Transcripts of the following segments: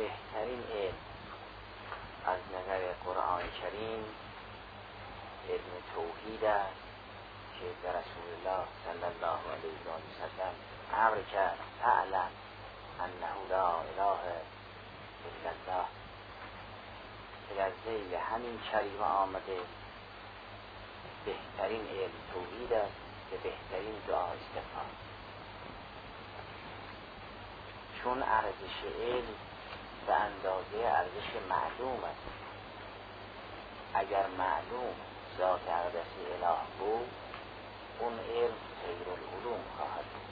بهترین علم از نظر قرآن کریم علم توحید است که در رسول الله صلی الله علیه و سلم امر کرد اعلم انه لا اله الا الله، که در ذیل همین کلمه آمده بهترین علم توحید است که بهترین دعا استغفار، چون ارزش علم به اندازه ارزش معلوم است. اگر معلوم ذات اقدسی اله بود، اون علم خیر العلوم خواهد بود.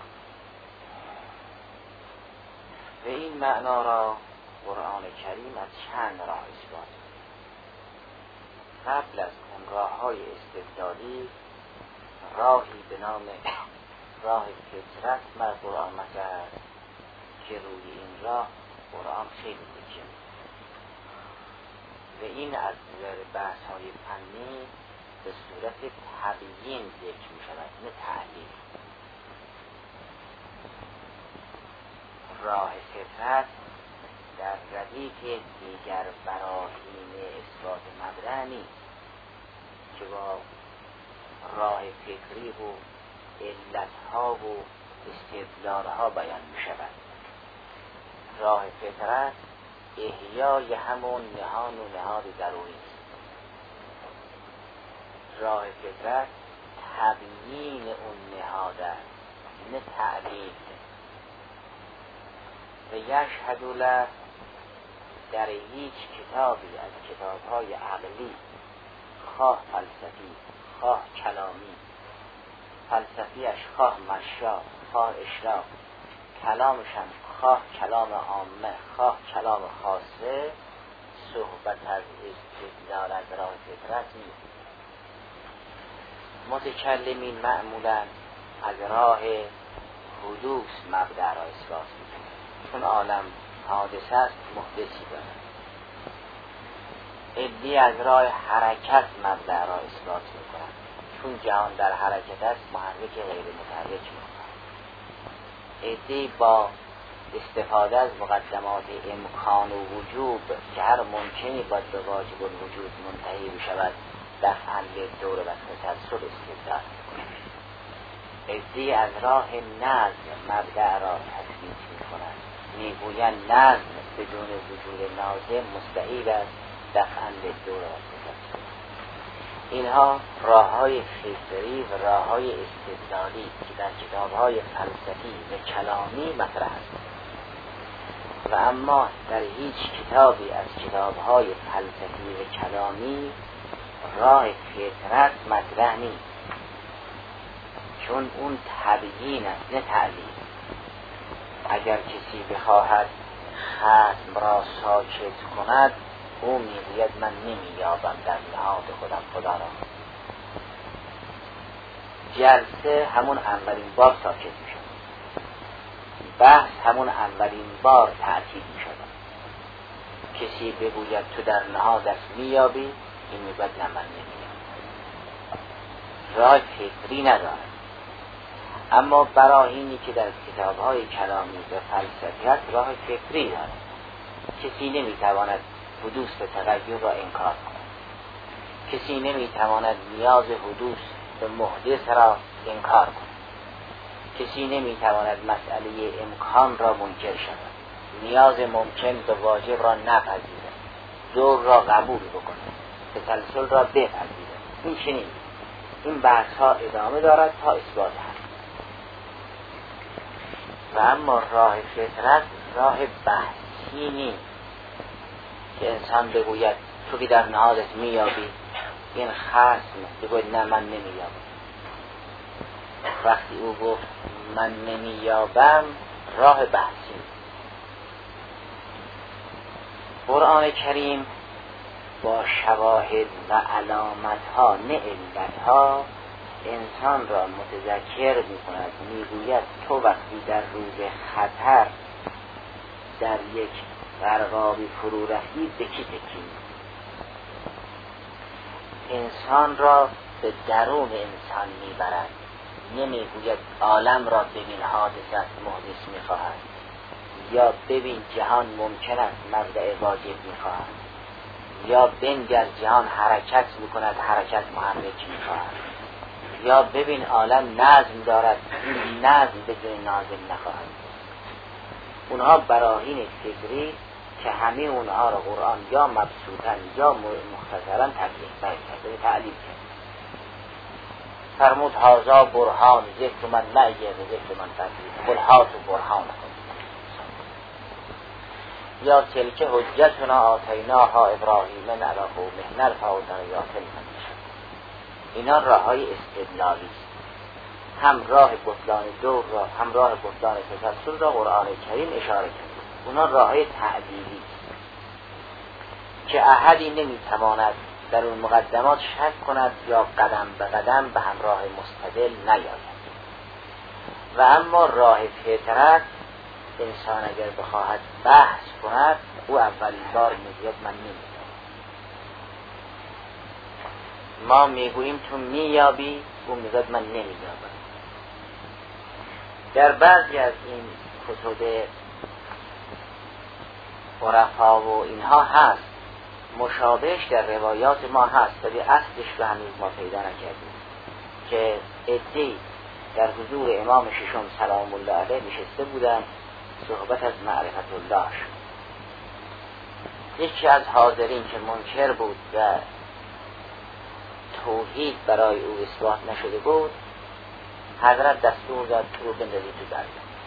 و این معنا را قرآن کریم از چند راه اثبات کرد. قبل از اون راه‌های استدلالی راهی به نام راه فطرت در قرآن مطرح است که روی این راه قرآن خیلی تکیه می‌کند و این از نظر بحث‌های فنی به صورت تبیین ذکر می‌شود، نه تعلیل. راه فطرت در ردیف دیگر براهین اثبات مبدأ نیست که با راه فکری و علتها و استدلالها بیان می‌شود. راه فطرت احیای همون نهان و نهاد ضروری است. راه فطرت تبیین اون نهاد است، نه تعلیل. و یشهد له در هیچ کتابی از کتاب‌های عقلی، خواه فلسفی خواه کلامی، فلسفیش خواه مشا خواه اشراق، کلامشم خواه کلام عامه خواه کلام خاصه، صحبت از استدلال از راه فطرت نیست. متکلمین معمولا از راه حدوث مبدأ را اثبات می‌کنند، چون عالم حادثه است، محدثی دارد. عده‌ای از راه حرکت مبدأ را اثبات می‌کنند، چون جهان در حرکت است، محرک غیر متحرک می‌کنند. عده‌ای با استفاده از مقدمات امکان و وجوب که هر ممکنی باید به واجب الوجود منتهی بشود، دفعاً للدور و تسلسل استدلال می‌کنند. عده‌ای از راه نظم مبدأ را تثبیت می‌کنند، میگویند نظم بدون وجود ناظم مستحیل است، دفعاً للدور و تسلسل. اینها راه‌های فطری و راه‌های استدلالی که در کتاب‌های فلسفی و کلامی مطرح است. و اما در هیچ کتابی از کتاب‌های فلسفی و کلامی راه فطرت مطرح نیست، چون اون تبیین است، نه تعلیل. اگر کسی بخواهد خصم را ساکت کند، او میگوید من نمییابم در نهاد خودم خدا را. جلسه همون اولین بار ساکت میشد، بحث همون اولین بار تعطیل میشد. کسی بگوید تو در نهادت مییابی، این میگوید نه من نمییابم. راه فکری ندارد. اما براهینی که در کتاب‌های کلامی و فلسفیات راه فکری دارد. کسی نمیتواند حدوث به تغییر را انکار کند. کسی نمیتواند نیاز حدوث به محدث را انکار کند. کسی نمیتواند مسئله امکان را منکر شود، نیاز ممکن به واجب را نپذیرد، دور را قبول بکند، تسلسل را بپذیرد. این چنین این بحث ها ادامه دارد تا اثبات هست. و اما راه فطرت راه بحثی نیست که انسان بگوید تو که در نهادت میابی، این خصم بگوید نه من نمیابم. وقتی او گفت من نمیابم، راه بحثی. قرآن کریم با شواهد و علامت ها نه علت ها انسان را متذکر می کند. می گوید تو وقتی در روز خطر در یک غرقابی فرو رفتی به کی تکی؟ انسان را به درون انسان می برد. نمی گوید عالم را ببین حادثه است، محدث می خواهد. یا ببین جهان ممکن است مبدأ واجب میخواهد، یا بنگر جهان حرکت میکند حرکت محرک میخواهد، یا ببین عالم نظم دارد این نظم بدون نازل نخواهد. اونها براهین فکری که همه اونها را قرآن یا مبسوطن یا مختصرا تعلیم کرد. فرمود هازا برهان ذکر من نعیه و ذکر من تدریب قل هاتو برهان کن. یا تلک حجتنا آتیناها ابراهیم علی قومه نرفع درجات من نشاء. اینا راه های استدلالی است. هم راه بطلان دور را هم راه بطلان تسلسل را قرآن کریم اشاره کرد. اونا راه های تعدیلی است که احدی نمیتواند در اون مقدمات شک کند یا قدم به قدم به همراه مستدل نیاید. و اما راه فطرت انسان اگر بخواهد بحث کند او اولین بار میگوید من نمیدونم. ما میگوییم تو مییابی، او میگوید من نمییابم. در بعضی از این کتب عرفا و اینها هست، مشابهش در روایات ما هست ولی اصلش رو هنوز ما پیدا نکردیم که عده‌ای در حضور امام ششم سلام الله علیه نشسته بودن، صحبت از معرفت الله شد. یکی از حاضرین که منکر بود و توحید برای او اثبات نشده بود، حضرت دستور داد تو رو بندازی تو دریا.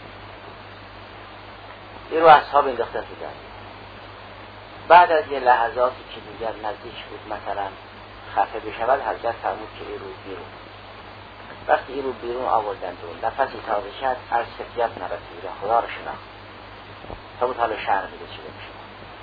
این رو اصحاب انداختن تو دریا. بعد از یه لحظاتی که دیگر نزدیک بود مثلا خفه بشود، حضرت فرمود که این رو بیرون. وقتی این رو بیرون آوردن دون نفسی تازه شد، از سفیت نرسیده خدا رو شناخت. فرمود حالا شهر میده چی بمیشه.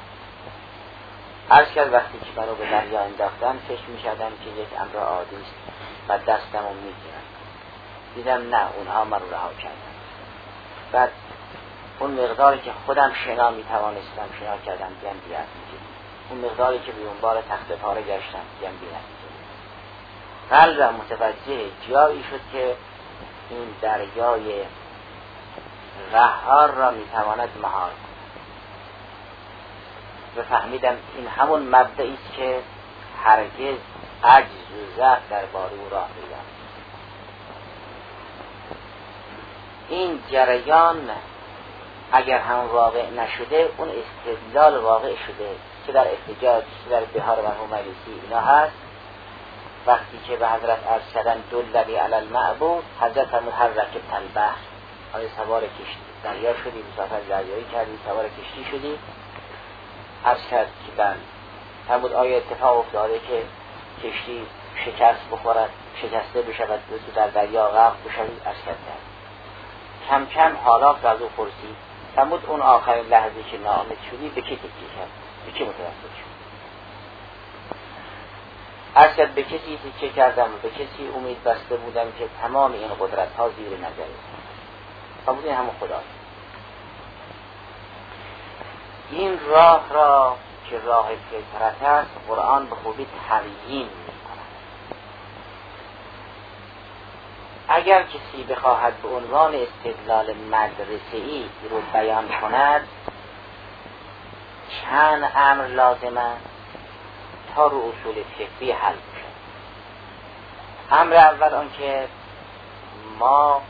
عرض کرد وقتی که منو به دریا انداختن فکر میشدم که یک امر عادی است و دستم رو میگیرن. دیدم نه، اونها من رو رها کردن. بعد اون مقداری که خودم شنا میتوانستم شنا کردم دیدم بیاد میگیرم. اون مقداری که به اون بار تخت پاره گشتم دیدم بیاد میگیرم. قلبم متوجه جایی شد که این دریای قهار را میتواند مهار کند و فهمیدم این همون مبدعی است که هرگز عجز و ضعف درباره او راه پیدا. این جریان اگر هم واقع نشده، اون استدلال واقع شده که در احتجاج در بهار مرحوم مجلسی اینا هست. وقتی که به حضرت عرض کردن دللی علی المعبود، حضرت فرمود هر رکب البحر، آیا سوار کشتی دریا شدی، مسافر دریایی کردی، سوار کشتی شدی؟ عرض کرد که بله. فرمود آیا اتفاق افتاده که کشتی شکست بخورد، شکسته بشود، تو در دریا غرق بشوی؟ عرض کرد کم کم حالات از او پرسید. فرمود اون آخرین لحظه که ناامید شدی به کی تکیه کرد؟ به کی متوسل شد؟ عرض کرد به کسی تکیه کردم و به کسی امید بسته بودم که تمام این قدرت ها زیر نظر است. فرمود این همون خداست. این راه را که راه فطرت است قرآن به خوبی تبیین می‌کند. اگر کسی بخواهد به عنوان استدلال مدرسه‌ای رو بیان کند، چند امر لازم است تا رو اصول فقهی حل بشود. امر اول آن که ما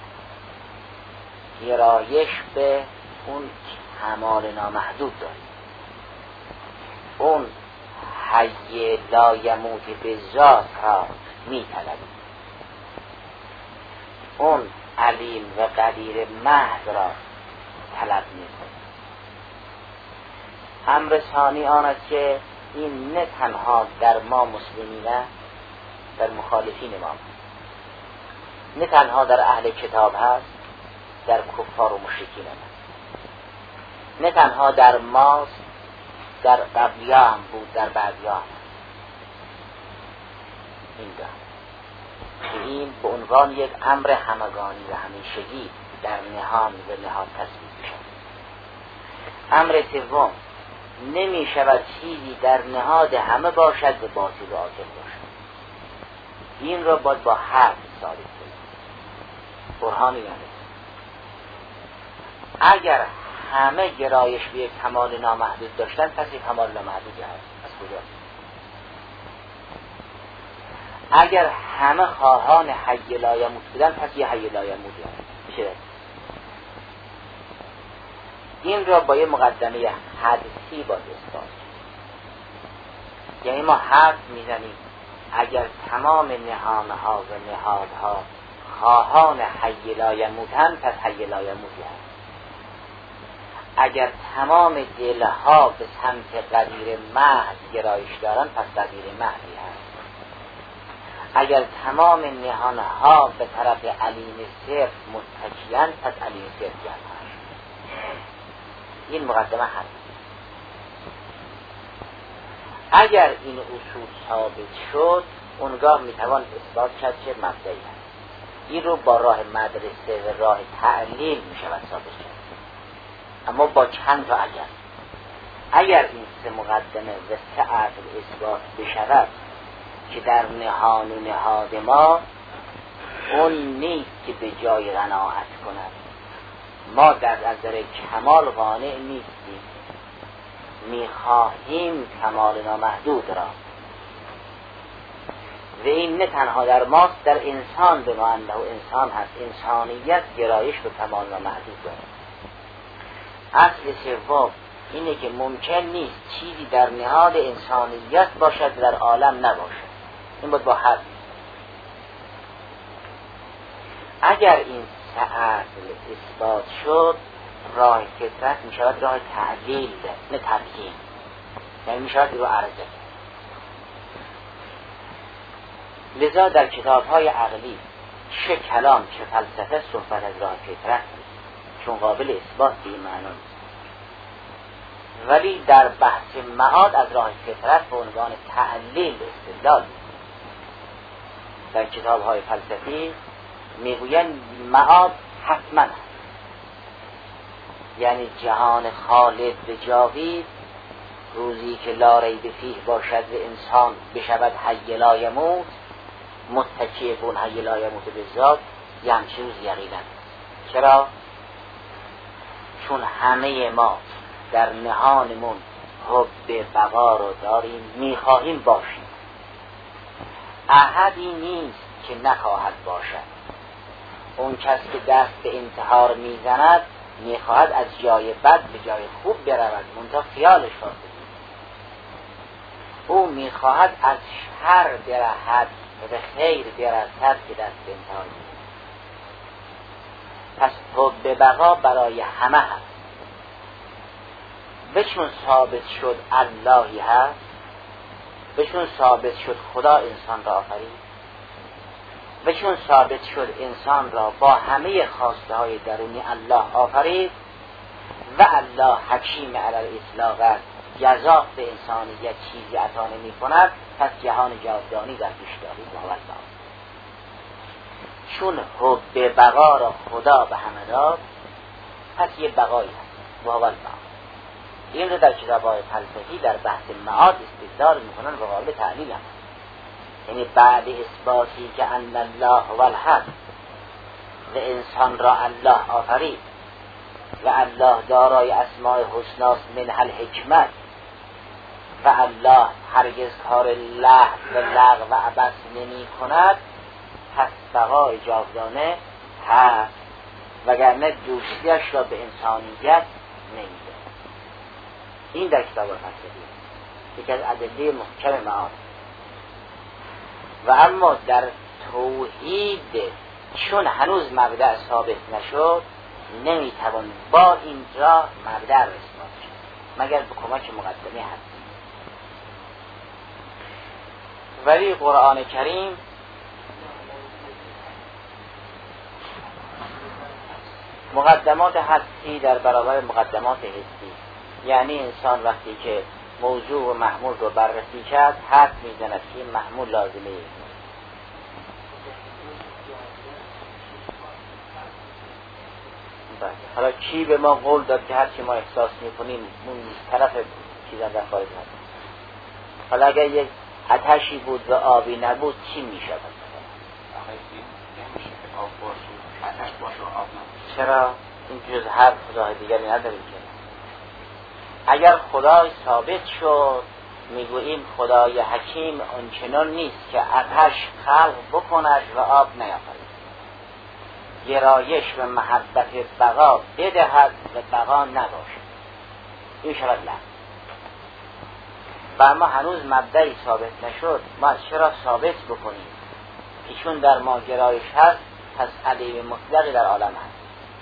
گرایش به اون کمال نامحدود داریم، اون حی لا یموت به ذات را می طلبیم، اون علیم و قدیر محض را طلب می کنیم. امر ثانی آن است که این نه تنها در ما مسلمینه، در مخالفین ما، نه تنها در اهل کتاب هست، در کفار و مشرکین هست، نه تنها در ماست، در قبلی‌ها هم بود، در بعدی‌ها هم. این دو که این به عنوان یک امر همگانی و همیشگی در نهان و نهاد تصویب می‌شود. امر سوم، نمی شود چیزی در نهاد همه باشد و باطل و عاطل باشد. این را باید با حرف ثابت کنید. برهانی ندارد. اگر همه گرایش به کمال نامحدود داشتن، پس یک کمال نامحدودی هست. از کجا؟ اگر همه خواهان حی لا یموت بودن، پس یه حی لا یموتی هست. میشه این را با یه مقدمه حدسی باید اثبات. یعنی ما حرف میزنیم اگر تمام نهانها و نهادها خواهان حی لا یموتن، پس حی لا یموتی هست. اگر تمام دلها به سمت قدیر محض گرایش دارن، پس قدیر محضی هست. اگر تمام نهانها به طرف علیم صرف متکیان، پس علیم صرفی هست. این مقدمه هست. اگر این اصول ثابت شد، اونگاه میتوان اثبات کرد چه مبدعی هست. این رو با راه مدرسه و راه تعلیل میشود ثابت کرد، اما با چند تا اگر این سه مقدمه و سه اصل اثبات بشود که در نهان و نهاد ما اون نیست که به جای قناعت کند، ما در نظر کمال قانع نیستیم، میخواهیم کمال نامحدود را، و این نه تنها در ماست، در انسان به ما انه انسان هست. انسانیت گرایش به کمال نامحدود دارد. اصل سوم اینه که ممکن نیست چیزی در نهاد انسانیت باشد در عالم نباشد. این بود با حد. اگر این سه اصل اثبات شد، راه فطرت می شود راه تعلیل نه تبیین، یعنی می شود رو عرضه. لذا در کتاب‌های عقلی چه کلام چه فلسفه صحبت از راه فطرت چون قابل اثبات به این معنی، ولی در بحث معاد از راه فطرت به عنوان تعلیل استدلال. در کتاب‌های فلسفی میگویند معاد حتما هست، یعنی جهان خالد به جاوید، روزی که لا ریب فیه باشد و انسان بشود حی لا یموت، متکی بون حی لا یموت به ذات، یه همچین روز یقینا. چرا؟ چون همه ما در نهانمون حب بقا رو داریم، میخواهیم باشیم. احدی نیست که نخواهد باشد. اون کس که دست به انتحار میزند میخواهد از جای بد به جای خوب برود، منتها خیالش فاسد. او میخواهد از شر برهد و به خیر برسد که دست به انتحار میزند. پس حب بقا برای همه هست. به چون ثابت شد اللهی هست، به چون ثابت شد خدا انسان را آفرید، به چون ثابت شد انسان را با همه خواسته های درونی الله آفرید و الله حکیم علی الاطلاق است، جزا به انسانیت چیزی عطا نمی کند، پس جهان جاودانی در پیش دارید و اول چون حب بقا را خدا به همه داد، پس یه بقایی هست و اول این رو در کتاب‌های فلسفی در بحث معاد استدلال میکنن و قابل تعلیل هم. یعنی بعد اثباتی که ان الله هو الحق و انسان را الله آفرید و الله دارای اسماء حسناست منها الحکمت و الله هرگز کار لهو و لغو و عبث نمی کند، پس بقای جاودانه هست، وگرنه دوستیش را به انسانیت نمیده. این در کتاب فلسفی یکی از ادله محکم معاد. و اما در توحید چون هنوز مبدأ ثابت نشد، نمیتوان با اینجا مبدأ را اثبات شد مگر به کمک مقدمه هست. ولی قرآن کریم مقدمات حسی در برابر مقدمات حسی، یعنی انسان وقتی که موضوع و محمول رو بررسی کرد، حد میزند که این محمول لازمه است. حالا کی به ما قول داد که هر چی ما احساس میکنیم اون طرف چیزا در خارج هست؟ حالا اگر یک آتشی بود و آبی نبود چی میشود؟ نمیشه که آب باشه، آتش باشه و آب نباشه. چرا؟ این جز حرف راه دیگری نداریم که. اگر خدای ثابت شد میگوییم خدای حکیم آنچنان نیست که آتش خلق بکند و آب نیافرید، گرایش و محبت بقا بدهد و بقا نباشد. این شود نه. و اما هنوز مبدعی ثابت نشد، ما چرا ثابت بکنیم که چون در ما گرایش هست پس عدیم مطلقی در عالم هست.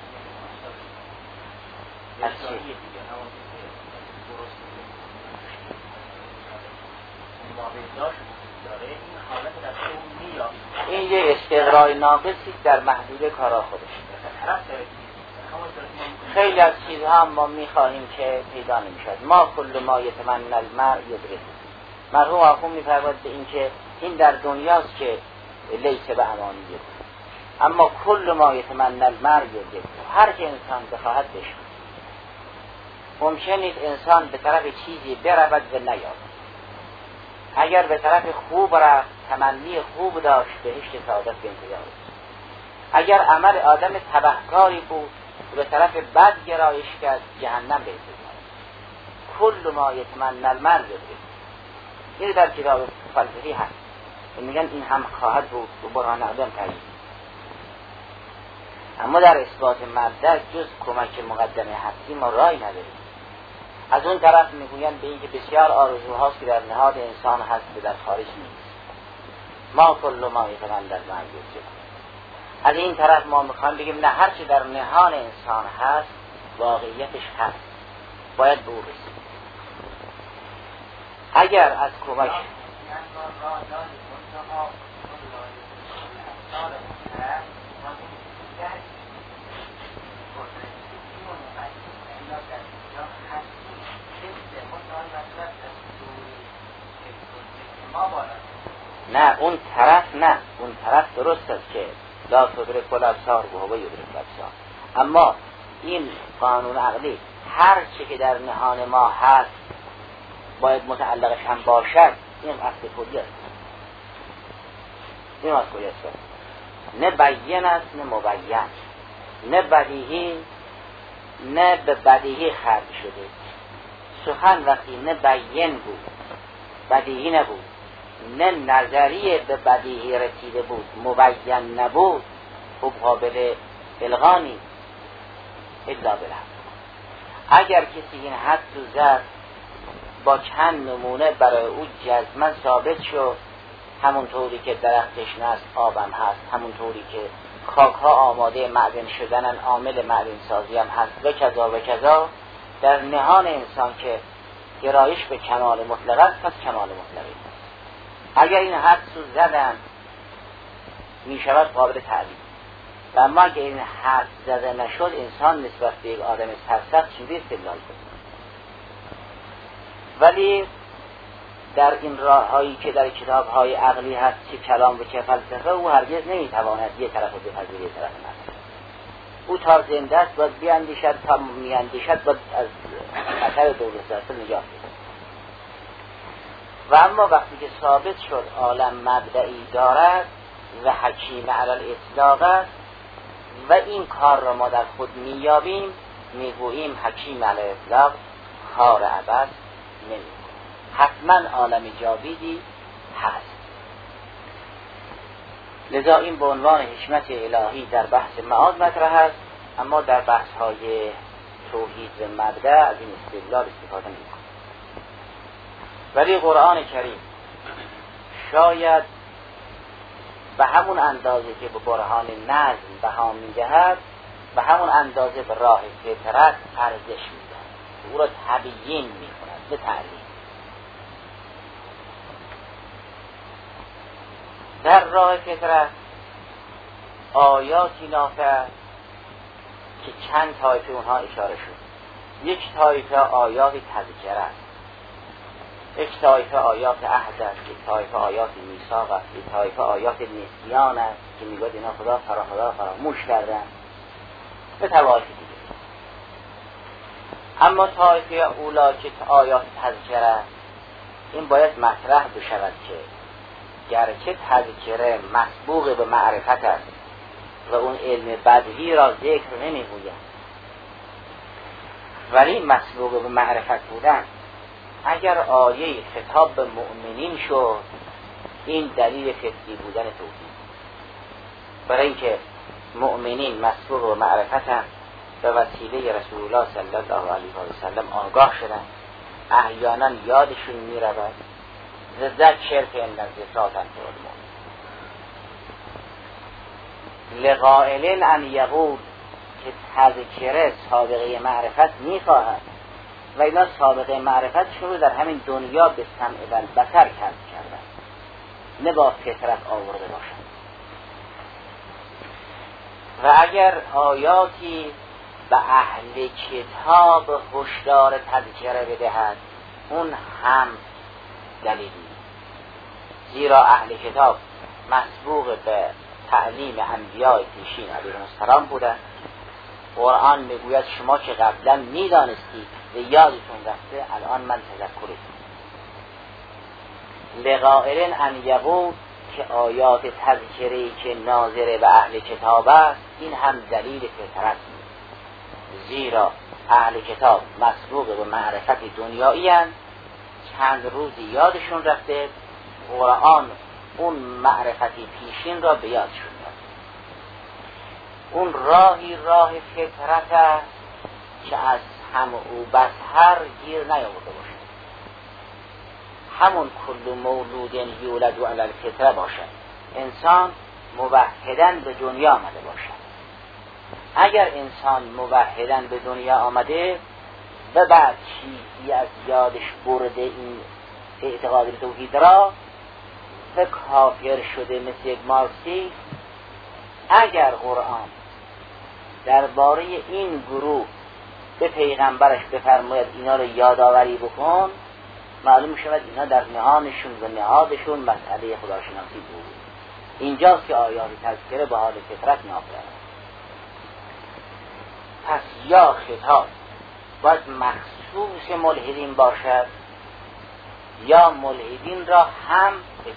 این یه استقرای ناقصی در محدود کارا خودش. خیلی از چیزها هم ما میخواهیم که پیدا نمیشد. ما کل ما یتمنى المرء یدرک. مرحوم آخوند میفرماید به این که این در دنیاست که لیس به امانیه، اما کل ما یتمنى المرء یدرک. هر که انسان بخواهد بشه. ممکن نیست انسان به طرف چیزی برود و نیابد. اگر به طرف خوب رفت، تمنی خوب داشت، بهشت سعادت به انتظار است. اگر عمل آدم تبهکاری بود و به طرف بد گرایش کرد، جهنم به انتظار است. کل ما یتمنى المرء یدرک. این در کتاب فلسفی هست. میگن این هم خواهد بود و برهان آدم تعیین. اما در اثبات مبدأ جز کمک مقدمه حسی ما رای نداریم. از اون طرف میگویند به این که بسیار آرزوهاست که در نهاد انسان هست و در خارج نیست. ما کل ما یتمنى المرء یدرک. از این طرف ما میخوایم بگیم نه، هر چی در نهان انسان هست واقعیتش هست، باید به او رسید. اگر از کمک نه اون طرف، نه اون طرف درست است که لا تدرک الابصار و هو یدرک الابصار، اما این قانون عقلی هر چی که در نهان ما هست باید متعلقش هم باشد. این اصل کلی است. این اصل کلی است. نه بیان است نه مبین، نه بدیهی نه به بدیهی خرج شده. سخن وقتی نه بیان بود، بدیهی نبود، نه نظریه به بدیهی رسیده بود، مبین نبود، خب قابل الغا نیست الا بالحق. اگر کسی این حد رو زد با چند نمونه برای او جزما ثابت شد، همون طوری که درختش نست آبم هست، همون طوری که خاک ها آماده معدن شدنن، عامل معدن سازی هم هست و کذا و کذا، در نهان انسان که گرایش به کمال مطلق است، پس کمال مطلقی. اگر این حد رو زدن می شود قابل تعلیم. و اما اگر این حد زده نشد، انسان نسبت به یک آدم سرسخت چیزی استدلال کنه. ولی در این راههایی که در کتاب‌های عقلی هست، چه کلام و چه فلسفه، او هرگز نمیتواند یک طرف رو بپذیره یک طرف نپذیره. او تا زنده است باید بیاندیشد، تا میاندیشد باید از خطر دولت سرسل نجات بده. و اما وقتی که ثابت شد عالم مبدعی دارد و حکیم علی الاطلاق است و این کار را ما در خود میابیم، میگوییم حکیم علی الاطلاق خار عبث نمی‌کند. حتما عالم جاویدی هست. لذا این به عنوان حکمت الهی در بحث معاد مطرح است، اما در بحث‌های توحید و مبدأ از این استدلال استفاده نمی‌کنه. ولی قرآن کریم شاید به همون اندازه که به برهان نظم بها می‌دهد، به همون اندازه به راه فطرت ارزش می‌دهد، او را تبیین می‌کند، به تعلیم. در راه فطرت آیاتی نافع که چند طایفه اونها اشاره شد. یک طایفه آیات تذکره است، یک طایفه آیات عهد است، یک طایفه آیات میثاق است، یک طایفه آیات نسیان است که میگوید اینا خدا فراموش کردن، به طوایف دیگه. اما طایفه اولا که آیات تذکره است، این باید مطرح بشود که گرچه تذکره مسبوق به معرفت است و اون علم بدوی را ذکر نمیگوید، ولی مسبوق به معرفت بودن اگر آیه خطاب به مؤمنین شد، این دلیل فطری بودن توحید، برای اینکه مؤمنین مسبوق به معرفتن، به وسیله رسول الله صلی الله علیه و سلم آگاه شدن، احیانا یادشون میرود ذکر فإن الذکرى تنفع المؤمنین. لقائل ان یقول که تذکره سابقه معرفت میخواهد و اینا سابقه معرفتشون رو در همین دنیا به سمع و البصر کسب کردن، نه با فطرت آورده باشند. و اگر آیاتی به اهل کتاب هشدار تذکره بدهد، اون هم دلیلی، زیرا اهل کتاب مسبوق به تعلیم انبیاء پیشین علیهم السلام بودن. قرآن میگوید شما که قبلا میدانستید و یادتون رفته، الان من تذکرتون. لقائل ان یقول که آیات تذکره‌ای که ناظر به اهل کتاب است، این هم دلیل فطرت، زیرا اهل کتاب مسبوق به معرفت دنیایی هستند، چند روزی یادشون رفته، قرآن اون معرفتی پیشین را به یادشون داد. اون راهی راه فطرت است که از هم او بسهر گیر نیاورده باشد، همون کل مولود یولد علی الفطره باشد، انسان موحداً به دنیا آمده باشد. اگر انسان موحداً به دنیا آمده و بعد چیزی از یادش برده این اعتقاد توحید را و کافر شده مثل یک مارکسیست، اگر قرآن درباره این گروه به پیغمبرش بفرماید اینا رو یادآوری بکن، معلوم شود اینا در نهانشون و نهادشون مسئله خداشناسی بود. اینجاست که آیات تذکره به حال فطرت نافرد. پس یا خطاب باید مخصوص ملحدین باشد یا ملحدین را هم بگید.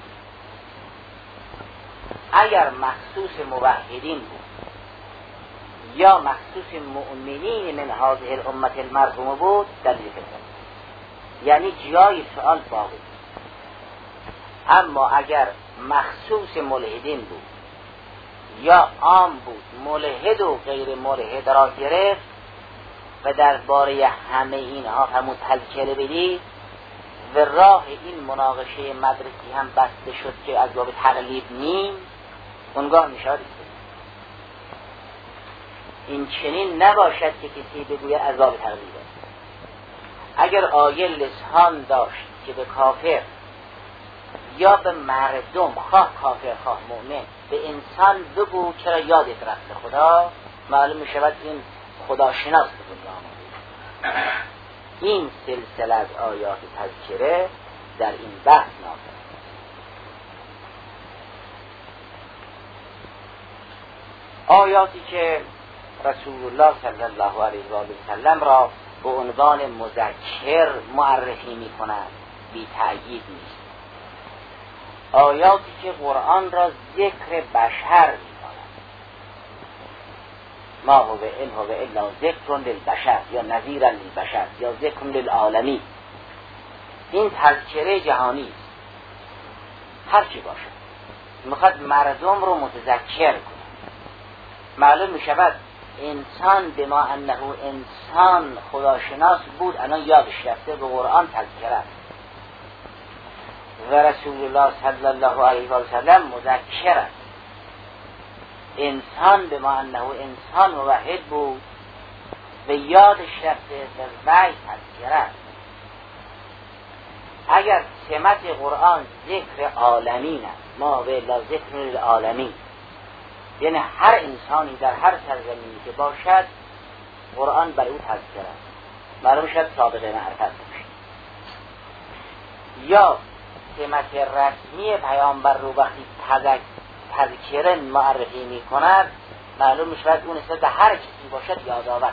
اگر مخصوص موحدین بود یا مخصوص مؤمنین من هذه الامه المرحومه بود، دلیل فطرت، یعنی جای سؤال باقی. اما اگر مخصوص ملحدین بود یا عام بود، ملحد و غیر ملحد را گرفت و درباره همه اینها همون تذکره بدید و راه این مناقشه مدرسی هم بسته شد که از باب تقلیب نیم، اونگاه می شود این چنین نباشد که کسی بگوید از باب تقلیب. اگر آیه لسان داشت که به کافر یا به مردم، خواه کافر خواه مؤمن، به انسان بگو چرا یادت رفته خدا، معلوم می شود این خدا شناس به دنیا آمده. این سلسله از آیات تذکره در این بحث نافذ. آیاتی که رسول الله صلی الله علیه و سلم را به عنوان مذکر معرفی می کند، بی تأیید نیست. آیاتی که قرآن را ذکر بشر می کند، ما هو ان هو الا ذکر للبشر یا نذیرا للبشر یا ذکر للعالمین، این تذکره جهانی است. هر چی باشد میخواد مردم رو متذکر کنه. معلوم می شود انسان به ما انه انسان خداشناس بود، الان یادش رفته، به قرآن تذکره است. و رسول الله صلی الله علیه و سلم مذکر است. انسان به ما انه انسان موحد بود و یادش رفته و وحی تذکره است. اگر سمت قرآن ذکر عالمین است، ما به الا ذکر للعالمین، یعنی هر انسانی در هر سرزمینی که باشد قرآن برای او تذکره است، معلوم شد سابقه معرفت باشد. یا سمت رسمی پیامبر رو وقتی تذکره معرفی می کند، معلوم می شود اون نسبت به هر کسی باشد یادآور.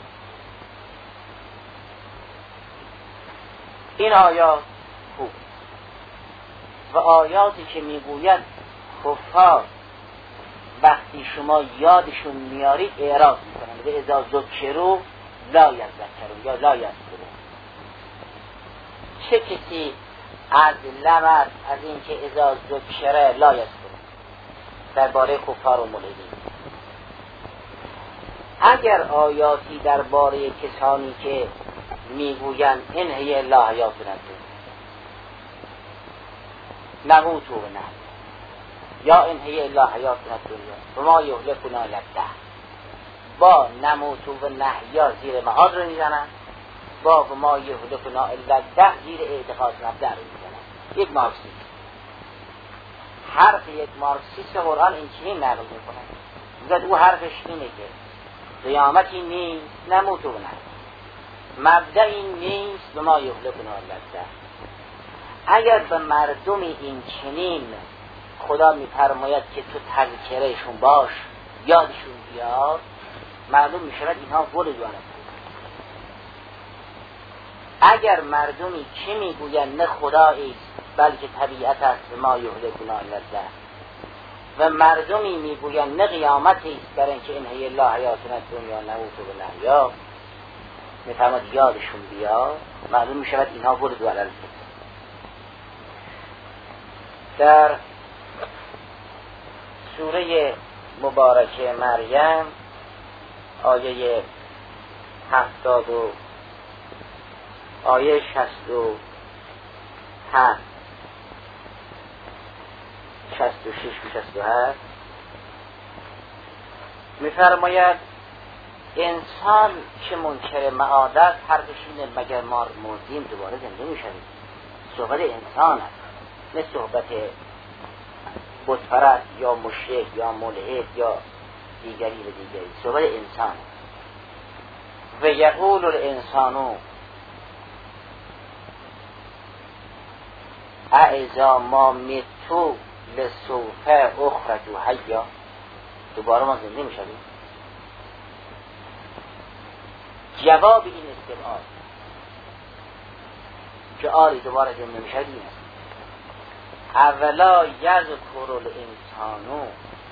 این آیات خوب و آیاتی که می گوید کفار وقتی شما یادشون میارید اعراض میکنند و اذا ذکروا لا یذکرون یا لا یذکرون. چه کسی از لمس از این که اذا ذکر لا یذکرون درباره کفار و ملحدین. اگر آیاتی درباره کسانی که میگویند ان هی الا حیاتنا نموت و نحیا یا ان هی الا حیاتنا الدنیا و ما یهلکنا الا الدهر، با نموت و نحیا زیر معاد رو میزنن، با ما یهلکنا الا الدهر زیر اعتقاد مبدأ رو میزنن. یک مارکسیست، حرف یک مارکسیست قرآن این چنین نقل میکنه، میگه او حرفش اینه که قیامتی نیست نموت و نحیا، مبدأی نیست و ما یهلکنا الا الدهر. اگر به مردمی این چنین خدا میفرماید که تو تذکرهشون باش، یادشون بیار، معلوم میشود اینها گل دوانه. اگر مردمی چه میگویند نه خدایی بلکه طبیعت است ما یهلکنا الا الدهر، و مردمی میگویند نه قیامتی است برای اینکه ان هی الا حیاتنا الدنیا نموت و نحیا، میفرماید یادشون بیار، معلوم میشود اینها گل دوانه. در سوره مبارکه مریم آیه 70 و آیه 67 66 و 67 می‌فرماید انسان که منکر معاد است حرفش اینه مگر ما مردیم دوباره زنده میشویم. صحبت انسان است، نه صحبت بتپرست یا مشرک یا ملحد یا دیگری و دیگری، صحبت انسان. و یقول الانسان اذا ما مت لسوف اخرج حیا، دوباره ما زنده میشویم. جواب این استفهام که آری دوباره زنده میشویم است. اولا یذکر الانسان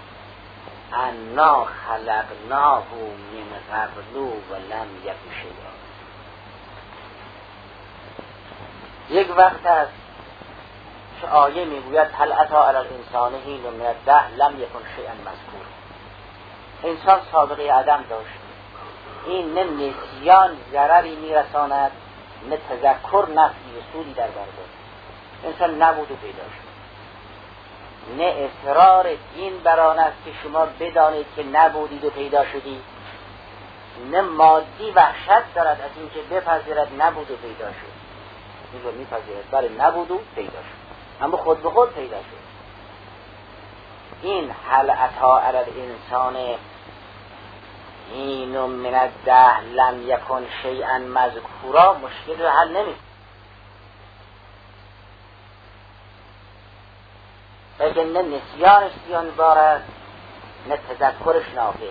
انا خلقناه من قبل و لم یک شیئا. یک وقت است که آیه میگوید هل اتی علی الانسان حین من الدهر لم یکن شیئا مذکور. انسان سابقه عدم داشت، این نه نسیان ضرری میرساند نه تذکر نفعی و سودی در بر دارد. انسان نبود و پیدا شد. نه اصرار دین بر آن است که شما بدانید که نبودید و پیدا شدید، نه مادی وحشت دارد از این که بپذیرد نبود و پیدا شد. این رو میپذیرد بله نبود و پیدا شد، اما خود به خود پیدا شد. این هل اتی علی الانسان حین من الدهر لم یکن شیئا مذکورا مشکل رو حل نمی‌کنه، بلکه نه نسیانش زیان بارد نه تذکرش نافع.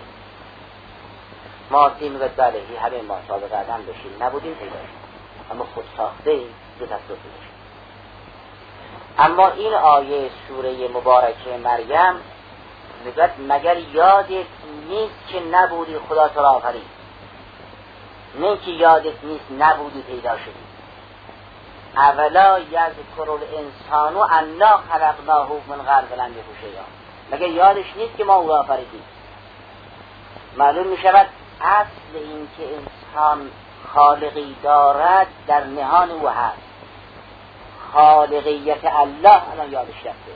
مادی میگوید بله همه ما سابقه قدم داشتیم نبودیم پیدا شد، اما خود ساخته دو تصرف داشت. اما این آیه سوره مبارکه مریم میگوید مگر یادت نیست که نبودی خدا تو را آفرید، نه که یادت نیست نبودی پیدا شدی. اولا یذکر الانسان انا خلقناه من قبل و لم یک شیئا، مگر یادش نیست که ما او را آفریدیم. معلوم می شود اصل این که انسان خالقی دارد در نهان او هست. خالقیت الله الان یادش رفته.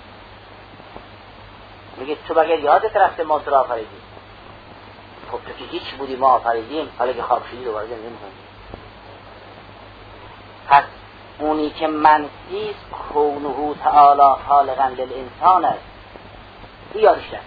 میگه تو مگر یادت رفته ما تو را آفریدیم؟ خب تو که هیچ بودی ما آفریدیم، حالا که خواب شدی دوباره زنده می‌کنی. پس اونی که منفی است کونه تعالی خالقا للانسان است، این یادش رفته.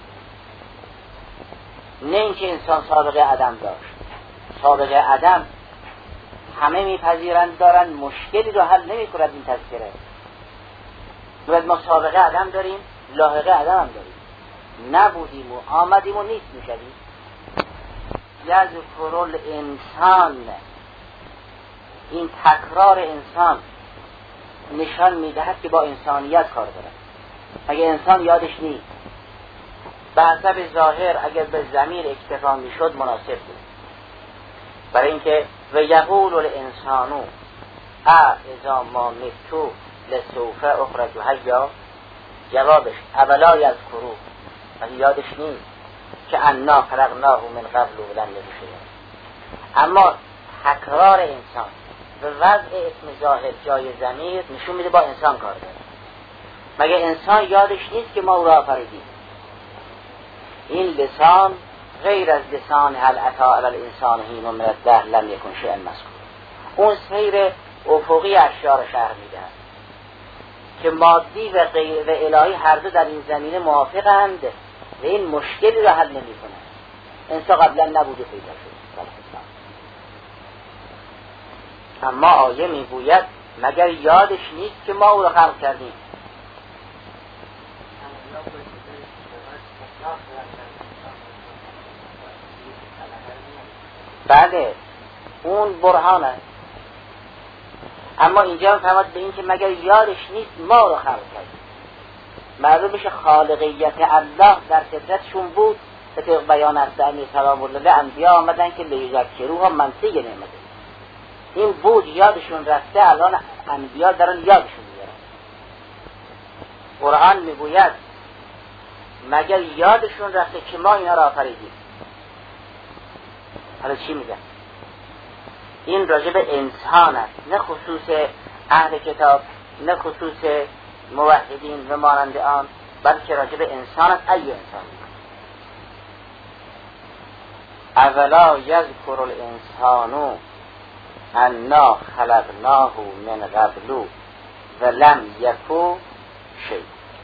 نه اینکه انسان سابقه عدم داشت. سابقه عدم همه میپذیرند دارن، مشکلی رو حل نمی‌کند این تذکره. باید ما سابقه عدم داریم، لاحقه عدم هم داریم، نبودیم و آمدیم و نیست میشدیم. یذکر الانسان، این تکرار انسان نشان میدهد که با انسانیت کار دارد. اگر انسان یادش نیست، به حسب ظاهر اگر به ضمیر اکتفا میشد مناسب بود. برای اینکه و یقول الانسان اذا ما مت لسوف اخرج حیا، جوابش اولا یذکروا، ولی یادش نیست که انا خلقناه من قبل ولم یک شیء. اما تکرار انسان و وضع اسم ظاهر جای ضمیر نشون میده با انسان کار داره. مگه انسان یادش نیست که ما او را آفریدیم؟ این لسان غیر از لسان هل اتی علی الانسان حین من الدهر لم یکن شیئا مذکورا. اون سیر افقی اشیاء را شرح میده که مادی و غیر و الهی هر دو در این زمینه موافقند و این مشکلی را حل نمی‌کنه. انسان قبلا نبوده پیدا شد. اما آیه میگوید مگر یادش نیست که ما او را خلق کردیم؟ بله اون برهان است. اما اینجا فرمود به این که مگر یادش نیست ما را خلق کردیم. معلوم بشه خالقیت الله در فطرتشون بود. به طبق بیان از امیر سلام الله انبیا آمدن که لیذکروها منسیه نعمته. این بود یادشون رفته، الان انبیا دارن یادشون میارن. قرآن میگوید مگر یادشون رفته که ما اینا را آفریدیم. حالا چی میگن؟ این راجع به انسان است، نه خصوص اهل کتاب، نه خصوص موحدین و مانند آن، بلکه راجع به انسان است. ای انسان اولا یذکر الانسان انا خلقناه من قبل ولم یکو شیء.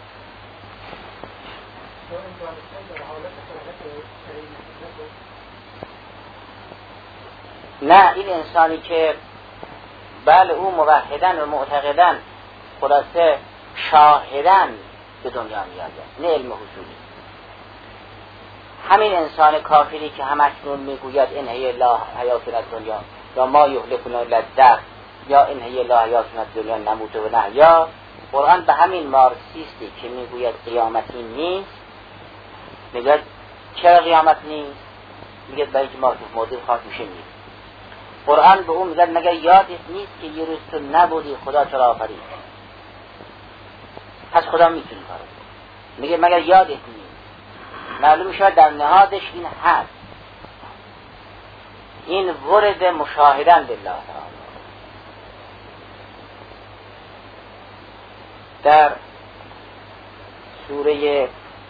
نه، این انسانی که بله او موحدن و معتقدن، خلاصه شاهدن به دنیا میاد، نه علم حصولی. همین انسان کافری که همکنون میگوید ان هی الله حیاتنا الدنیا یا ما یهلکنا الا الدهر یا ان هی الله حیاتنا الدنیا نموت و نحیا، قرآن به همین مارکسیستی که میگوید قیامتی نیست میگه چرا قیامت نیست؟ میگه برای که ما موضوع خاص میشه نیست. قرآن به اون میگه مگر یادت نیست که یه روز تو نبودی خدا تو را آفرید؟ پس خدا میتونه کارو. میگه مگر یادت نیست؟ معلوم میشه در نهادش این هست. این ورد مشاهدن بالله تعالی. در سوره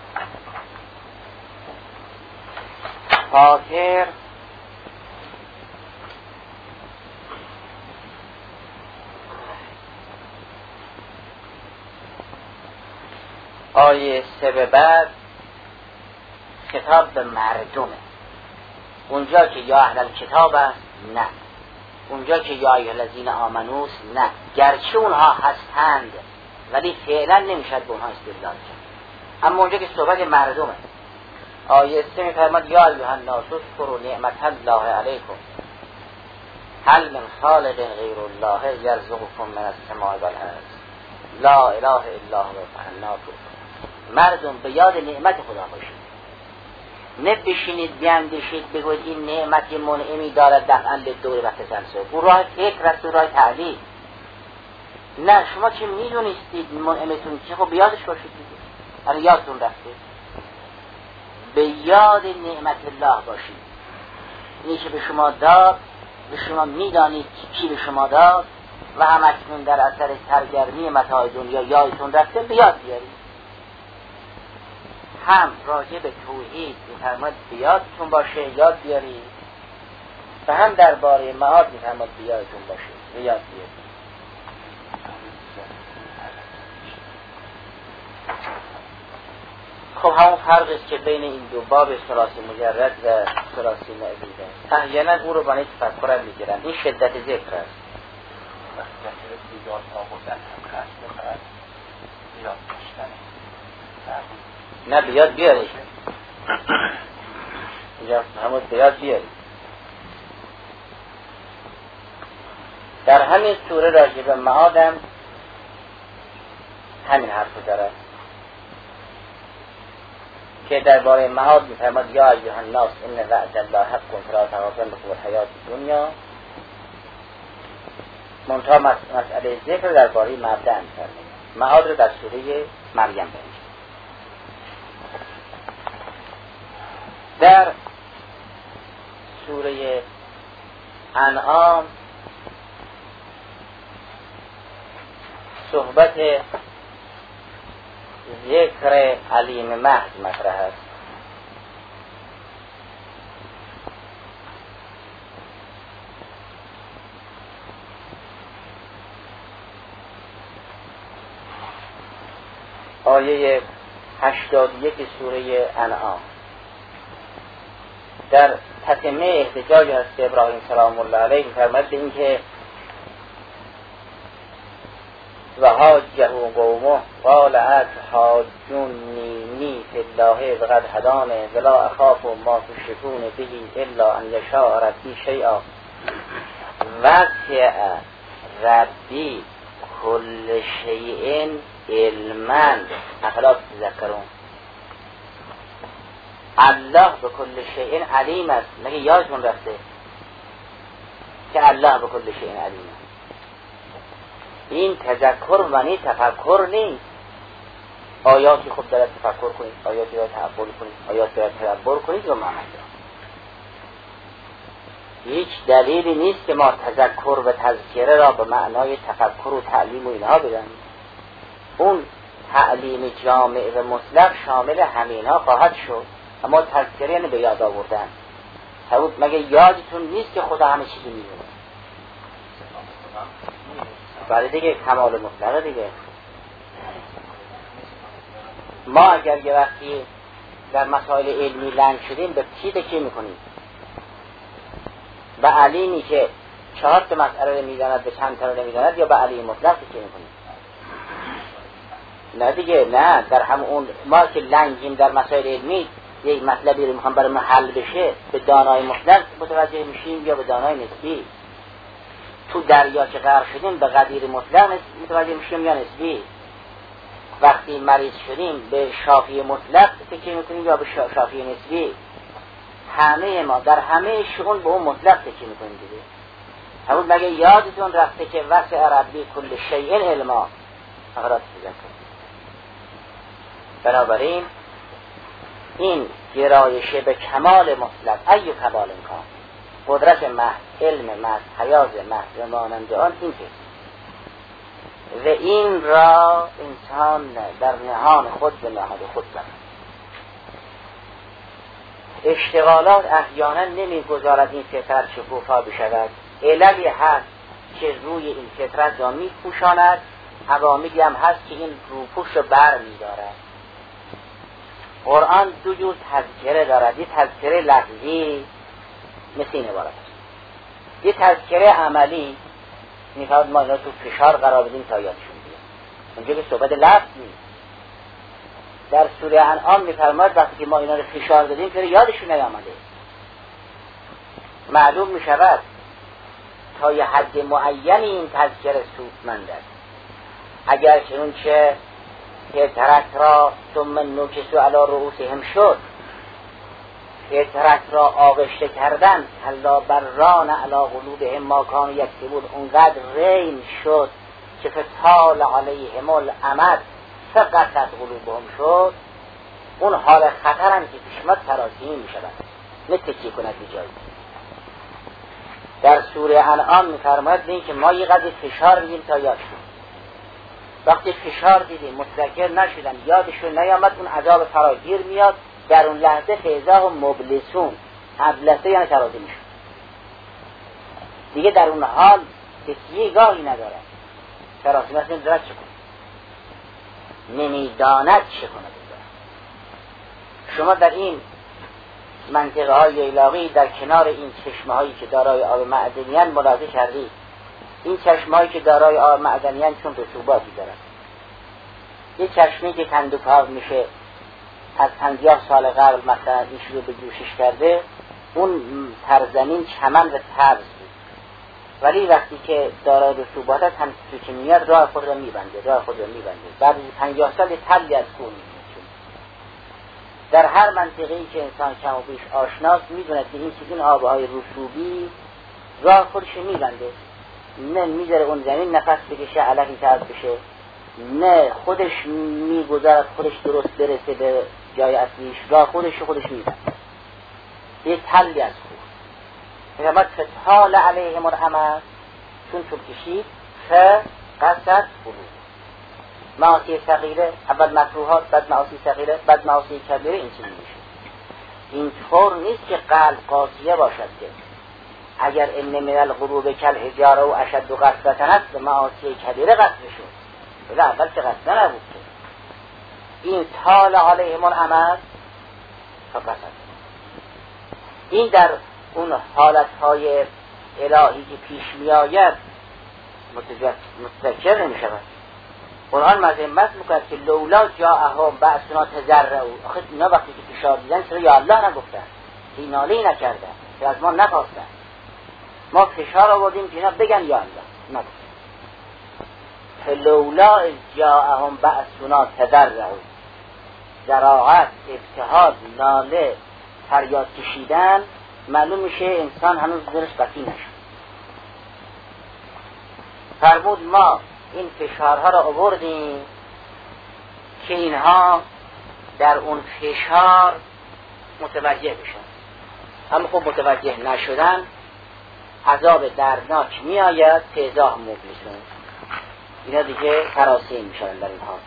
فاطر آیه 3 به بعد خطاب به مردمه. اونجا که یا اهل الکتاب است نه، اونجا که یا ایها الذین آمنو نه، گرچه اونها هستند ولی فعلا نمیشد به اونها استدلال کرد. اما اونجا که صحبت مردمه، آیه 3 میفرماد یا ایها الناس اذکروا نعمت الله علیکم هل من خالق غیر الله یرزقکم من السماء والارض لا اله الا هو فانا تؤفکون. مردم به یاد نعمت خدا باشید، نه بشینید بیاندیشید بگوید این نعمت منعمی دارد دفعاً للدور و تسلسل. او راه فکر است، راه تعلیل. نه، شما که میدونستید منعمتون که خب بیادش باشید دیگه. الان یادتون رفته، به یاد نعمت الله باشید. اینی که به شما داد، به شما میدانید کی به شما داد و همکنون در اثر سرگرمی متاع دنیا یادتون رفته، به یاد بیارید. هم راجع به توحید می‌فرماد بیادتون باشه، یاد بیارید، و هم درباره معاد می‌فرماد بیادتون باشه، یاد بیارید. خب همون فرق است که بین این دو باب ثلاثی مجرد و ثلاثی معدوده. احیانا او رو بانی تفکر هم میگیرن. این شدت ذکر است. نه بیاد بیاری اینجا همون بیاد بیاری. در همین سوره راجع به معادم همین حرف داره که درباره معاد می‌فرماد یا ایها الناس ان وعد الله حق فلا تغرنکم الحیاة الدنیا. منتها مسئله ذکر درباره مبدأ می‌فرماد. معاد رو در سوره مریم ببینید. در سوره انعام صحبت ذکر علیم مهد مطرح است. آیه 81 سوره انعام در تتمه احتجاج حضرت ابراهیم سلام الله علیه می‌فرماید به اینکه و حاجه قومه قال اتحاجونی فی الله وقد هداني ولا اخاف ما تشركون به الا ان یشاء ربی شیئا وسع ربی کل شیء علما افلا تذکرون. الله به کل شیء علیم است. مگه یادتون رفته که الله به کل شیء علیم است؟ این تذکر معنی تفکر نیست. آیاتی خوب دارد تفکر کنید، آیاتی دارد تأمل کنید، آیاتی دارد تدبر کنید و معنی دارد. هیچ دلیلی نیست که ما تذکر و تذکره را به معنای تفکر و تعلیم و اینها بدانیم. اون تعلیم جامع و مطلق شامل همینها خواهد شد، اما تذکره یعنی به یاد آوردن. مگه یادتون نیست که خدا همه چیزی میدونه؟ برای دیگه کمال مطلقه دیگه. ما اگر یه وقتی در مسائل علمی لنگ شدیم به کی تکیه میکنیم؟ به علیمی که 4 تا مسئله رو میداند به چند تا رو نمیداند، یا به علی مطلق تکیه میکنیم؟ نه دیگه، نه. در همون ما که لنگیم در مسائل علمی، یک مطلبی رو میخوام برای ما حل بشه، به دانای مطلق متوجه میشیم یا به دانای نسبی؟ تو دریا که غرق شدیم به قدیر مطلق متوجه میشیم یا نسبی؟ وقتی مریض شدیم به شافی مطلق تکیه میکنیم یا به شافی نسبی؟ همه ما در همه شؤون به اون مطلق تکیه میکنیم دیگه. همون مگه یادتون رفته که وسع ربی کل شیء علما فقرات بزن. بنابراین این گرایش به کمال مطلق ای کمال امکان، قدرت محض، علم محض، حیاز محض و مانند آن این که و این را انسان در نهان خود به نهاد خود زند. اشتغالات احیانا نمیگذارد این فطرت شکوفا بشود. عللی هست که روی این فطرت را میپوشاند، عواملی هم هست که این روپوش رو بر میدارد. قرآن 2 جور تذکره دارد. یه تذکره لفظی مثل این عبارت است، یه تذکره عملی میخواد ما اینا تو فشار قرار بدیم تا یادشون بیاد. اونجا که صحبت لفظ نیست. در سوره انعام میفرماید وقتی که ما اینا رو فشار دادیم که یادشون نیامده، معلوم میشود تا یه حد معینی این تذکره سودمند است. اگر چنون که ترک را ثم نکسو علی رؤوسهم شد، ترک را آغشته کردن، کلا بران علی قلوبهم ما کانوا یکسبون، اونقدر رین شد که فطال علیهم الامد فقطت قلوبهم شد. اون حال خطر هم که پیشمت ترازیم می شود، مثل چی کند بی جایی. در سوره انعام می فرماید این که ما یه قدر فشار میدیم تا یاد شد. وقتی فشار دیدیم متذکر نشدن، یادشون نیامد، اون عذاب فراگیر میاد. در اون لحظه فیضا و مبلسون، ابلسه یعنی ترازی میشون دیگه. در اون حال تکیه گاهی نداره، ترازی مثل نمیدارد چه کنه، نمیداند چه کنه. شما در این منطقه های علاقی در کنار این چشمه هایی که دارای آب معدنیان ملاحظه کردید، این چشمه هایی که دارای آب معدنیان چون رسوباتی دارن. یه چشمه که کندوکاو میشه از 50 سال قبل مثلا این شروع به جوشش کرده، اون ترزمین چمن و ترز بود، ولی وقتی که دارای رسوبات هست هم که میاد راه خود را میبنده. بعد 50 سال تلی از کون میشه. در هر منطقه‌ای که انسان کم و بیش آشناست میدونه که این آبهای رسوبی راه خودش میبنده، نه میذاره اون زمین نفس بکشه علفی تازه بشه، نه خودش میگذارد خودش درست برسه به جای اصلیش، راه خودش میبنده. یک تلی از خود پیغمبر فتحال علیهم الامد چون طول کشید فقصد قلوب معاصی صغیره، اول مکروهات، بعد معاصی صغیره، بعد معاصی کبیره، این چیزی میشه. این طور نیست که قلب قاسیه باشد که اگر ان من القلوب کالحجاره و اشد قسوة است به معاصی کبیره قسوه شد، ولی اول که قسوه نبود که این طال علیهم الامد فقصد. این در اون حالتهای الهی که پیش می آید متذکر نمی شود. قرآن مذمت میکند که لولا جاءهم بأسنا تضرعوا. آخه اینا وقتی که فشار دیدن چرا یا الله نگفتن، که ناله‌ای نکردن، که از ما نخواستن؟ ما فشار آوردیم که اینا بگن یا الله، نگفتن. فلولا اذ جاءهم بأسنا تضرعوا. ضراعت، ابتهاج، ناله، فریاد کشیدن، معلوم میشه انسان هنوز دلش قطعی نشد. فرمود ما این فشارها را آوردیم که اینها در اون فشار متوجه بشن، اما خب متوجه نشدن عذاب دردناک می آید که ازاه مبلسون. اینا دیگه فراسه می شدن در این حال.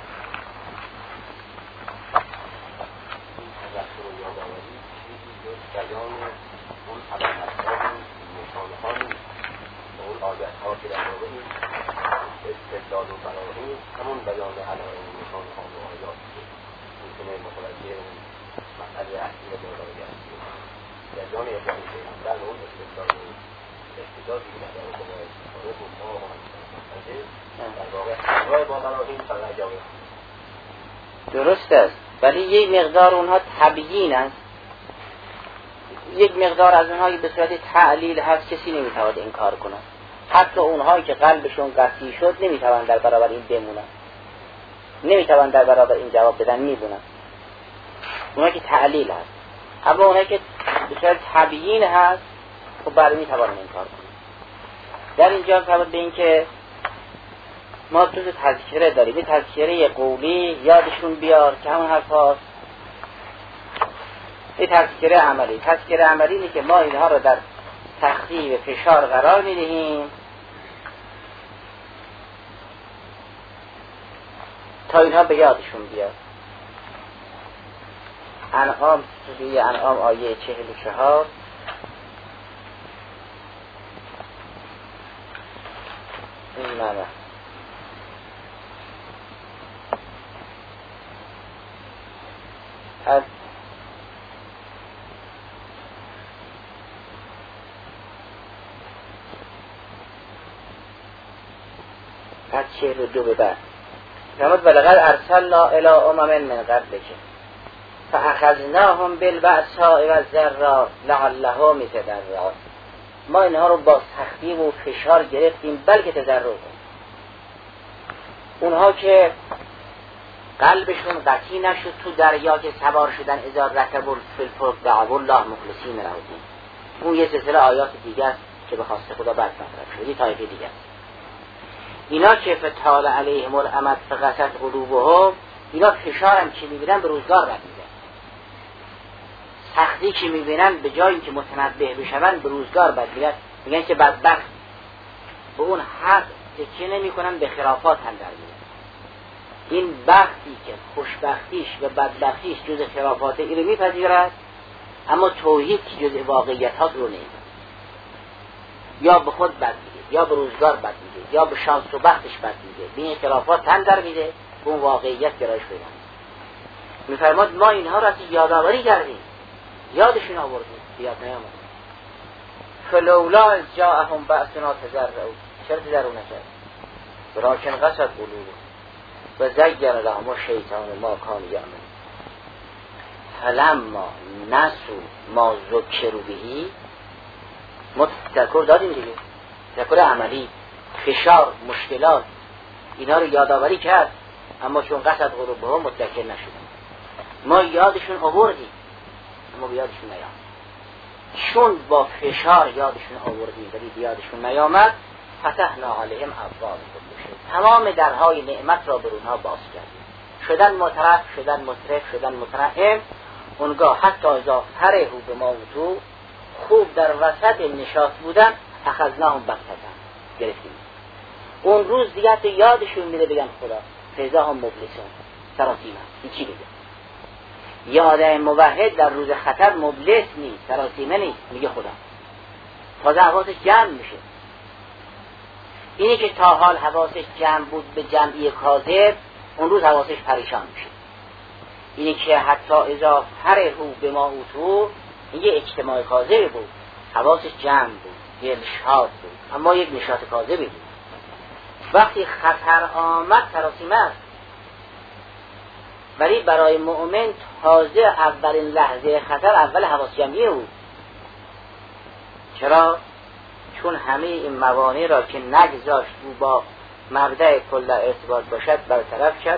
آیت‌ها که در واقع این استدلال و براهین همون بیان علائم نشانه‌ها و آیات میتونه متوجه اون مسئله اصلی و دارایی اصلی در جان ابراهیم پیغمبر اون استدلال و احتجاجی که در واقع با استفاده و ما و همسنده در واقع همراه با براهین فقط جاوه درست است، ولی یک مقدار اونها تبیین است، یک مقدار از اونها به صورت تعلیل هست، کسی نمیتواند این کار کنه. حتی اونهایی که قلبشون قطعی شد نمیتوان در برابر این بمونن، نمیتوان در برابر این جواب بدن، میبونن. اونهایی که تعلیل هست، اما اونهایی که به صورت تبیین هست خب برای میتوانن این کار کنن. در اینجا ثابت به این که ما دو تذکره داریم، یه تذکره قولی یادشون بیار که همون حرف هاست، یه تذکره عملی. تذکره عملی اینه که ما اینها رو در تخریب فشار قرار میدهیم تا اینها به یادشون بیاد. انعام سوره انعام آیه 44 این معنی از بعد 42 به بعد فرمود ولقد ارسلنا الی امم من قبلک فاخذناهم بالبأساء والضراء لعلهم یتضرعون. ما اینها رو با سختی و فشار گرفتیم بلکه تضرع کنند. اونها که قلبشون قطعی نشد تو دریا که سوار شدن اذا رکبوا فی الفلک دعوا الله مخلصین له الدین، اون یه سلسله آیات دیگه است که به خواست خدا بعد مطرح شد، یه طایفه دیگه است. اینا که فتحال علیهم الامد فقصد قلوبهم، اینا فشار هم که میبینن به روزگار رد میدن، سختی که میبینن به جایی که متنبه بشون به روزگار بد میدن. میگن که بدبخت به اون حق تکیه نمی کنن، به خرافات هم در میدن. این بختی که خوشبختیش و بدبختیش جز خرافات این رو میپذیرد، اما توحید که جز واقعیتات رو نمیدن. یا به خود بد میده، یا به روزگار بد میده، یا به شانس و بختش بد میده، به این خلافات تن در میده، به اون واقعیت گرایش پیدا میکنه. میفرماد ما اینها را از یادآوری کردیم، یادشون آوردیم، یاد نیامد. فلولا جاءهم بأسنا تضرعوا، چرا تضرع نکرد؟ ولکن قست قلوبهم و زین لهم الشیطان ما کانوا یعملون. فلما نسوا ما ذکروا به، ما تذکر دادیم دیگه، تذکر عملی، فشار، مشکلات، اینا رو یادآوری کرد، اما چون قصد قلوبهم متذکر نشدن. ما یادشون آوردیم اما یادشون نیامد. چون با فشار یادشون آوردیم ولی یادشون نیامد، فتحنا علیهم ابواب کل شیء، تمام درهای نعمت را بر اونها باز کردیم. شدن مترف، شدن مترف، شدن مترحم. اونگاه حتی اذا فرحوا بما اوتوا، خوب در وسط نشاط بودن، اخذناهم بغتة، گرفتیم. اون روز دیگه یادشون میره بگن خدا، فاذا هم مبلسون، سراسیمه. این چی بگه؟ یاد موحد در روز خطر مبلس نیست، سراسیمه نیست، میگه خدا. تازه حواسش جمع میشه. اینی که تا حال حواسش جمع بود به جمعی کاذب، اون روز حواسش پریشان میشه. اینی که حتی اذا فرحوا بما اوتوا، این یه اجتماع کاذب بود، حواسش جمع بود، یه نشاط بود، اما یک نشاط کاذبی بود. وقتی خطر آمد سراسیمه است. ولی برای مؤمن تازه اولین لحظه خطر اول حواس جمعی بود. چرا؟ چون همه این موانع را که نگذاشت او با مبدأ کل ارتباط باشد برطرف شد،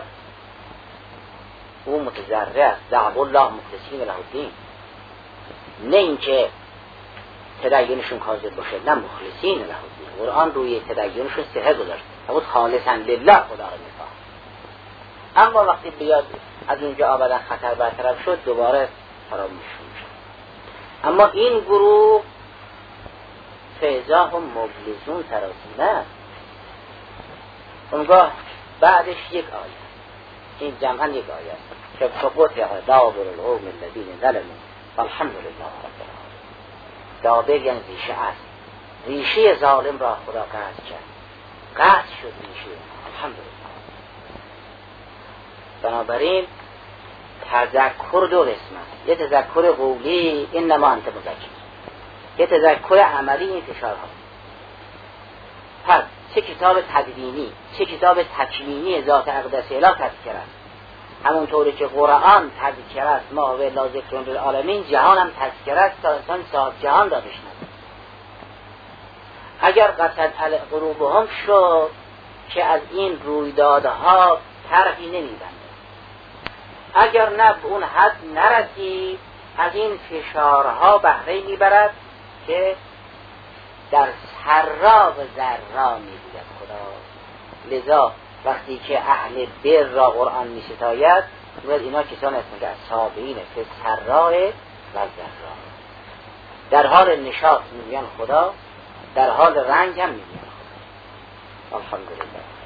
او متضرر است. دعوا الله مخلصین له الدین، نه اینکه تدینشون کاذب باشه، نه مخلصین له الدین. قرآن روی تدینشون سهه گذاشت، بود خالصا لله خدا را میخواد. اما وقتی بیاد از اونجا آمدن خطر برطرف شد، دوباره فراموش شد. اما این گروه فاذا هم مبلسون سراسیمه، اونگاه بعدش یک آیه، این جمعا یک آیه که فقطع دابر القوم الذین ظلموا والحمد لله رب العالمین. دابر یعنی ریشه است. ریشه ظالم را خدا قطع کرد، قطع شد ریشه، الحمدلله. بنابراین تذکر دو قسم است. یه تذکر قولی، انما انت مذکر. یه تذکر عملی، این فشارها. پس چه کتاب تدوینی، چه کتاب تکوینی ذات اقدس اله تذکر است. همونطوری که قرآن تذکر است، ما و لا ذکر للعالمین، جهان هم تذکر است تا انسان صاحب جهان را بشنود. اگر قصد قلوبهم شد که از این رویدادها طرفی نمیبنده، اگر نه به اون حد نرسید، از این فشارها بهره میبرد که در سرا و ضرا میگوید خدا. لذا وقتی که اهل بر را قرآن میستاید، میگوید اینا کسان هستند که اصحابین فی سراء و ضرا، در حال نشاط میگن خدا، در حال رنج هم میگن خدا. الحمدلله.